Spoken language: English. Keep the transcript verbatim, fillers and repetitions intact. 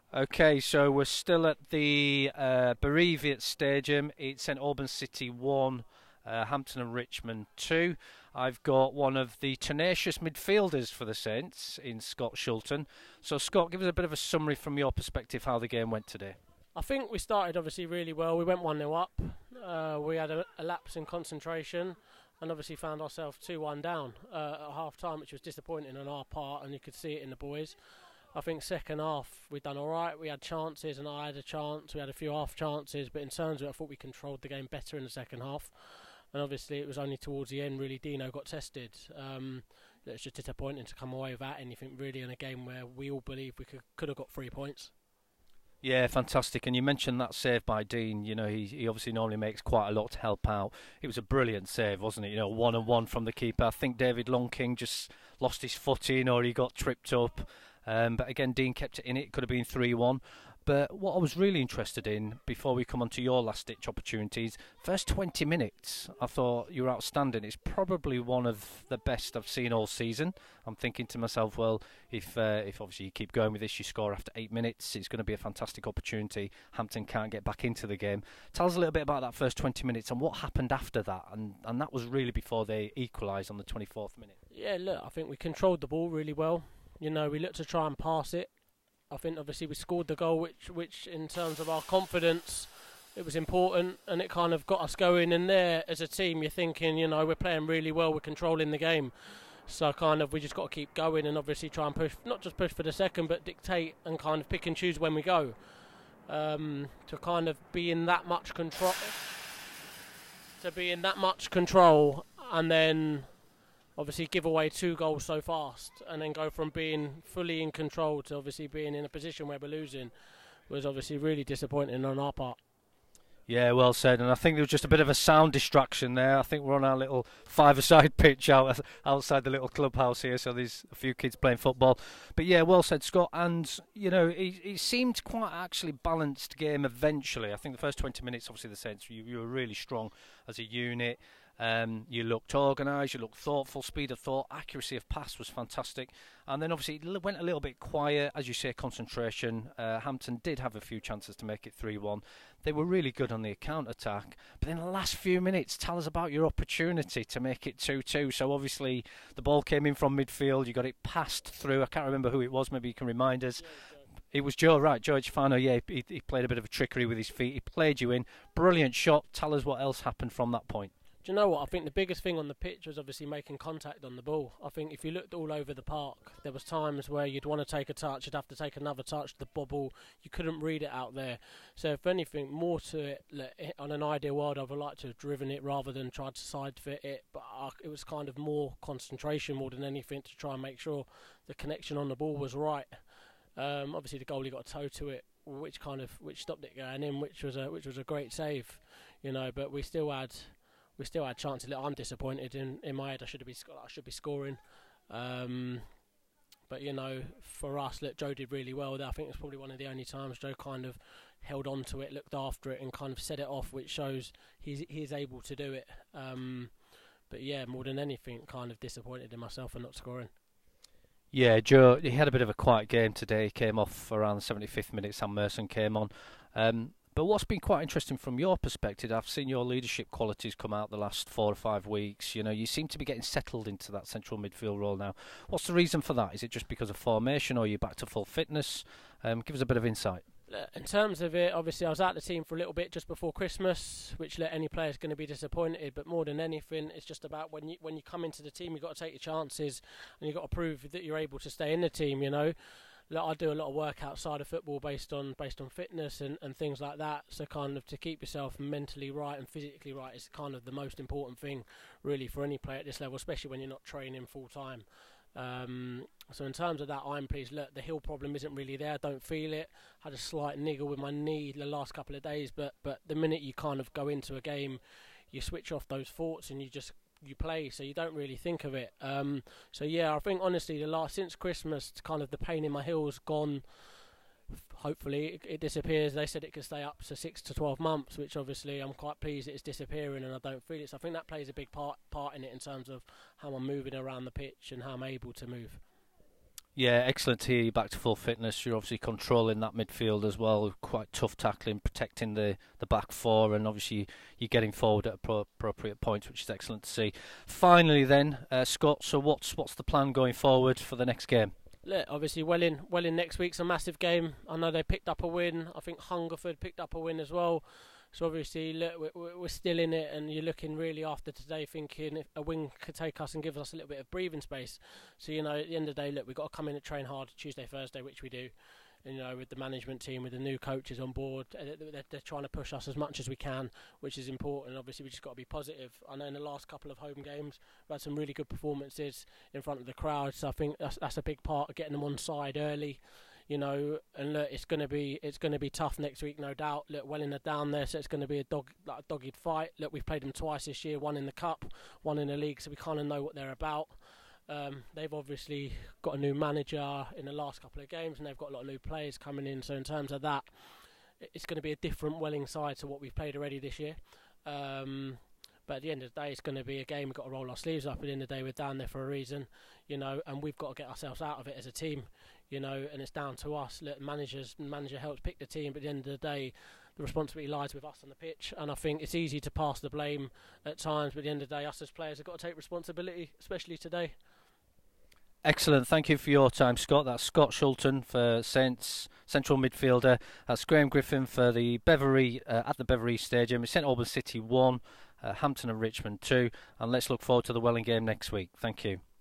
Okay, so we're still at the uh, Bereavia Stadium. It's St Albans City one, uh, Hampton and Richmond two. I've got one of the tenacious midfielders for the Saints in Scott Shulton. So, Scott, give us a bit of a summary from your perspective how the game went today. I think we started obviously really well. We went one nil up. Uh, we had a, a lapse in concentration and obviously found ourselves two one down uh, at half time, which was disappointing on our part, and you could see it in the boys. I think second half we'd done all right. We had chances, and I had a chance. We had a few half chances, but in terms of it, I thought we controlled the game better in the second half. And obviously, it was only towards the end really Dino got tested. Um, it's just disappointing to come away without anything really in a game where we all believe we could could have got three points. Yeah, fantastic. And you mentioned that save by Dean. You know, he he obviously normally makes quite a lot to help out. It was a brilliant save, wasn't it? You know, one and one from the keeper. I think David Longking just lost his footing or he got tripped up. Um, but again, Dean kept it in it. It could have been three one. But what I was really interested in, before we come on to your last-ditch opportunities, first twenty minutes, I thought you were outstanding. It's probably one of the best I've seen all season. I'm thinking to myself, well, if uh, if obviously you keep going with this, you score after eight minutes, it's going to be a fantastic opportunity. Hampton can't get back into the game. Tell us a little bit about that first twenty minutes and what happened after that. And, and that was really before they equalised on the twenty-fourth minute. Yeah, look, I think we controlled the ball really well. You know, we looked to try and pass it. I think obviously we scored the goal, which, which in terms of our confidence, it was important, and it kind of got us going. And there, as a team, you're thinking, you know, we're playing really well, we're controlling the game. So kind of we just got to keep going and obviously try and push, not just push for the second, but dictate and kind of pick and choose when we go. Um, to kind of be in that much control, to be in that much control, and then obviously give away two goals so fast, and then go from being fully in control to obviously being in a position where we're losing was obviously really disappointing on our part. Yeah, well said. And I think there was just a bit of a sound distraction there. I think we're on our little five-a-side pitch out outside the little clubhouse here, so there's a few kids playing football. But yeah, well said, Scott. And, you know, it, it seemed quite actually balanced game eventually. I think the first twenty minutes, obviously, the Saints, you, you were really strong as a unit. Um, you looked organised, you looked thoughtful, speed of thought, accuracy of pass was fantastic. And then obviously it went a little bit quiet, as you say, concentration. Uh, Hampton did have a few chances to make it three one. They were really good on the counter-attack. But in the last few minutes, tell us about your opportunity to make it two two. So obviously the ball came in from midfield, you got it passed through. I can't remember who it was, maybe you can remind us. It was Joe, right, Joe Fano, yeah, he, he played a bit of a trickery with his feet. He played you in. Brilliant shot. Tell us what else happened from that point. Do you know what? I think the biggest thing on the pitch was obviously making contact on the ball. I think if you looked all over the park, there was times where you'd want to take a touch, you'd have to take another touch, the bobble, you couldn't read it out there. So if anything, more to it, like, on an ideal world, I would like to have driven it rather than tried to side fit it, but uh, it was kind of more concentration more than anything to try and make sure the connection on the ball was right. Um, obviously the goalie got a toe to it, which kind of which stopped it going in, which was a which was a great save, you know. But we still had. We still had chances. I'm disappointed in, in my head. I should have been I should be scoring, um, but you know, for us, look, Joe did really well there. I think it's probably one of the only times Joe kind of held on to it, looked after it, and kind of set it off, which shows he's he's able to do it. Um, but yeah, more than anything, kind of disappointed in myself for not scoring. Yeah, Joe, he had a bit of a quiet game today. He came off around the seventy-fifth minute. Sam Merson came on. Um, But what's been quite interesting from your perspective, I've seen your leadership qualities come out the last four or five weeks. You know, you seem to be getting settled into that central midfield role now. What's the reason for that? Is it just because of formation, or are you back to full fitness? Um, give us a bit of insight. In terms of it, obviously I was out the team for a little bit just before Christmas, which let any player's going to be disappointed. But more than anything, it's just about when you when you come into the team, you've got to take your chances, and you've got to prove that you're able to stay in the team. You know. I do a lot of work outside of football based on based on fitness and, and things like that. So kind of to keep yourself mentally right and physically right is kind of the most important thing really for any player at this level, especially when you're not training full time. Um, so in terms of that, I'm pleased. Look, the heel problem isn't really there. I don't feel it. Had a slight niggle with my knee the last couple of days, but but the minute you kind of go into a game, you switch off those thoughts and you just you play, so you don't really think of it. Um, so yeah, I think honestly, the last since Christmas, kind of the pain in my heel's gone. Hopefully, it, it disappears. They said it could stay up to six to twelve months, which obviously I'm quite pleased it's disappearing and I don't feel it. So I think that plays a big part part in it in terms of how I'm moving around the pitch and how I'm able to move. Yeah, excellent to hear you back to full fitness. You're obviously controlling that midfield as well, quite tough tackling, protecting the, the back four, and obviously you're getting forward at appro- appropriate points, which is excellent to see. Finally then, uh, Scott, so what's what's the plan going forward for the next game? Look, obviously Welling, Welling next week's a massive game. I know they picked up a win. I think Hungerford picked up a win as well. So obviously, look, we're, we're still in it, and you're looking really after today, thinking if a win could take us and give us a little bit of breathing space. So you know, at the end of the day, look, we've got to come in and train hard Tuesday, Thursday, which we do. And, you know, with the management team, with the new coaches on board, they're, they're trying to push us as much as we can, which is important. Obviously, we just got to be positive. I know in the last couple of home games, we've had some really good performances in front of the crowd. So I think that's that's a big part of getting them on side early. You know, and look, it's gonna be it's gonna be tough next week, no doubt. Look, Welling are down there, so it's gonna be a dog like a dogged fight. Look, we've played them twice this year, one in the cup, one in the league, so we kind of know what they're about. Um, they've obviously got a new manager in the last couple of games, and they've got a lot of new players coming in. So in terms of that, it's going to be a different Welling side to what we've played already this year. Um, But at the end of the day, it's going to be a game. We've got to roll our sleeves up. At the end of the day, we're down there for a reason, you know, and we've got to get ourselves out of it as a team, you know, and it's down to us. Let managers, manager helps pick the team, but at the end of the day, the responsibility lies with us on the pitch. And I think it's easy to pass the blame at times, but at the end of the day, us as players have got to take responsibility, especially today. Excellent. Thank you for your time, Scott. That's Scott Shulton for Saints central midfielder. That's Graham Griffin for the Beverley uh, at the Beverley Stadium. It's St Albans City one, uh, Hampton and Richmond two, and let's look forward to the Welling game next week. Thank you.